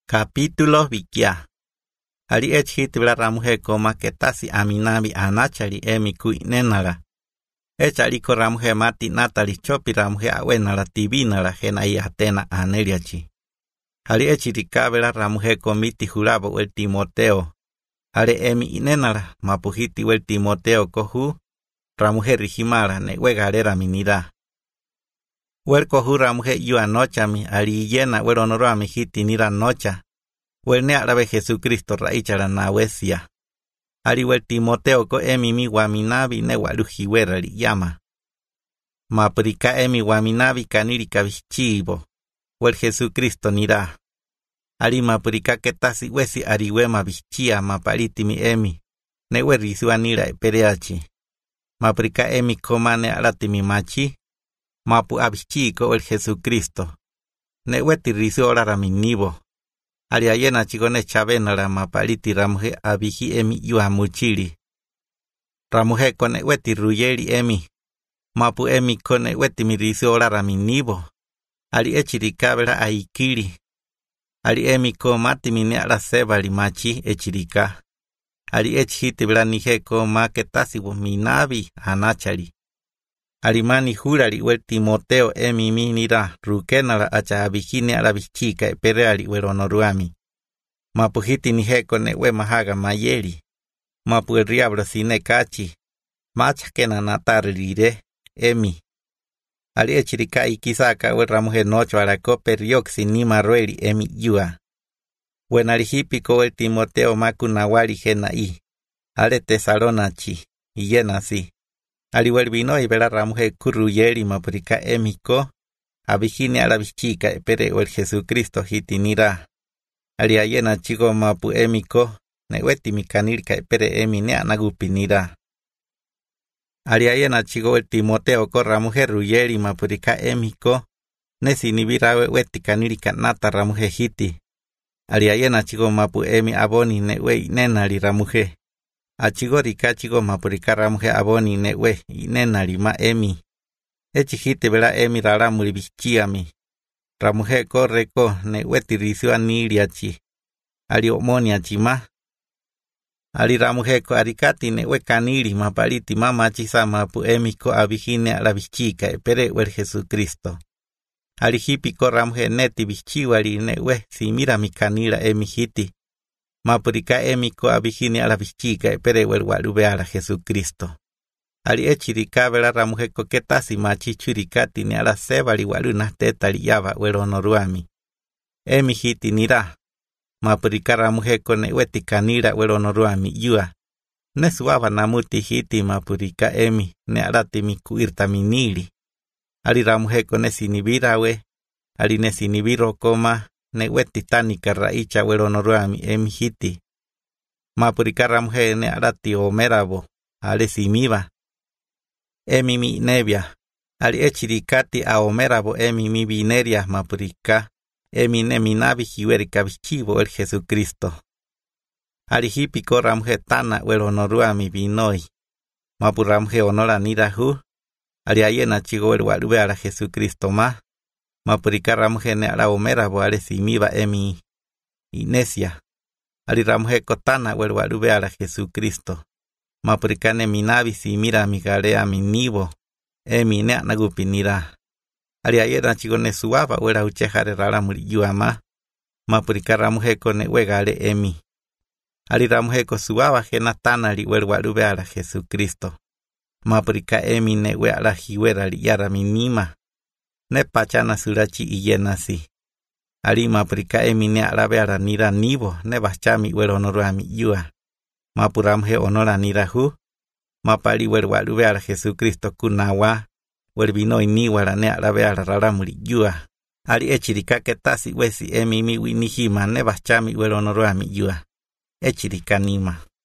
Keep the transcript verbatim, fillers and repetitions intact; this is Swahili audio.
Capítulo vikia. Ali echi tibla ramuje koma ketasi aminabi anachali emi kuinenala. Echali ko ramuje mati natali chopi ramuje awenala tibinala genai atena aneliachi. Ali echi rikabela ramuje komiti jurabo wel Timoteo. Ale emi inenala mapuhiti wel Timoteo kohu ramuje rijimala ne wegalera minira. Wel kohu ramuje yu anochami ali yena wel honoro amihiti nira nocha. Wel ne arabe Jesucristo raichala nawesia. Ali wel Timoteo ko emi mi waminabi ne walujiwera li yama. Maprika emi waminabi kaniri kabichibo. Wel Jesucristo nira. Ali maprika ketasi wesi ariwema bichia mapaliti mi emi. Ne werisua nira epereachi. Maprika emi komane alati mi machi. Mapu abichi ko el Jesucristo. Ne weti risu olara mi nibo. Ali ayena chigone chavena la mapaliti ramuje abiji emi yuamuchili. Ramuje kone weti ruyeli emi. Mapu emi kone weti mi risu olara mi nibo. Ali echirikabela aikili. Ali emi ko mati mine ala sebali machi echirika. Ali echiti bela nije ko maketasi wo minabi anachali. Alimani jurali wel Timoteo emi minira rukenala acha abijine ala bichika epere ali wel honoruami. Mapuhiti nijeko ne we mahaga mayeli. Mapu el diablo sine kachi. Macha kena natarire emi. Ali echirika ikisaka wel ramuje nocho ala koperioxi ni marueli emi yua. Wen alijipiko wel Timoteo maku nawali jena i. Ale tesalonachi. Iyena si. Ali wel vino y vela ramuje kuruyeli mapurika emiko. Abijine ala bichika epere wel Jesucristo hitinira. Ali ayena chigo mapu emiko. Neweti mikanirka epere emi ne anagupinira. Ali ayena chigo wel Timoteo ko ramuje ruyeli mapurika emiko. Nesinibira weti kanirika nata ramuje hiti. Ali ayena chigo mapu emi aboni newe nenali ramuje. Achigo rika chigo mapurika ramuje aboni newe inenali ma emi. Echihite vela emi raramuri bichiami. Ramuje korreko newe tirisua niliachi. Ali omonia chima. Ali ramuje ko arikati newe kanili mapaliti mamachi sa mapu emi ko abijine ala bichika epere wel Jesucristo. Ali hipi ko ramuje neti bichiwali newe simira mi kanila emi hiti. Mapurika emi ko abijine ala bichika epere wel walube ala Jesucristo. Ali echirika vela ramuje ko ketasi machi churikati ni ala sebali waluna tetali yaba wel honoruami. Emi hiti nira. Mapurika ramuje ko ne weti kanira wel honoruami yua. Ne suava namuti hiti mapurika emi ne alati mi kuirta minili. Ali ramuje ko ne sinibira we. Ali ne sinibiro koma. Ne weti tanika raicha wel honoruami emi hiti. Mapurika ramuje ne alati omerabo. Ale simiba. Emi mi nebia. Ali echirikati a omerabo emi mi bineria mapurika. Emi ne minabi hiwerika bichivo el Jesucristo. Ali hipiko ramuje tana wel honoruami binoi. Mapu ramuje honora nirahu. Ali ayena chigo el walube ala Jesucristo ma. Mapurika ramuje ne ala omerabo ale simiba emi inesia. Ali ramuje kotana wel walube ala Jesucristo. Mapurika ne minabi simira mi galea mi nibo. Emi ne anagupinira. Ali ayena chigo ne suava wera uchejare rara muri yuama. Mapurika ramuje ko ne wegale emi. Ali ramuje ko suava jena tanali wel walube ala Jesucristo. Mapurika emi ne we ala hiwera li yara minima. Ne pachana surachi iyena si. Ali mapurika emi ne arabe ala nira nibo. Ne bachami wel honoruami yua. Mapuramje honora nirahu. Mapali wel walube ala Jesucristo kunawa. Wel vino iniwara ne arabe ala raramuri yua. Ali echirika ketasi wesi emi mi winihima ne bachami wel honoruami yua. Echirika nima.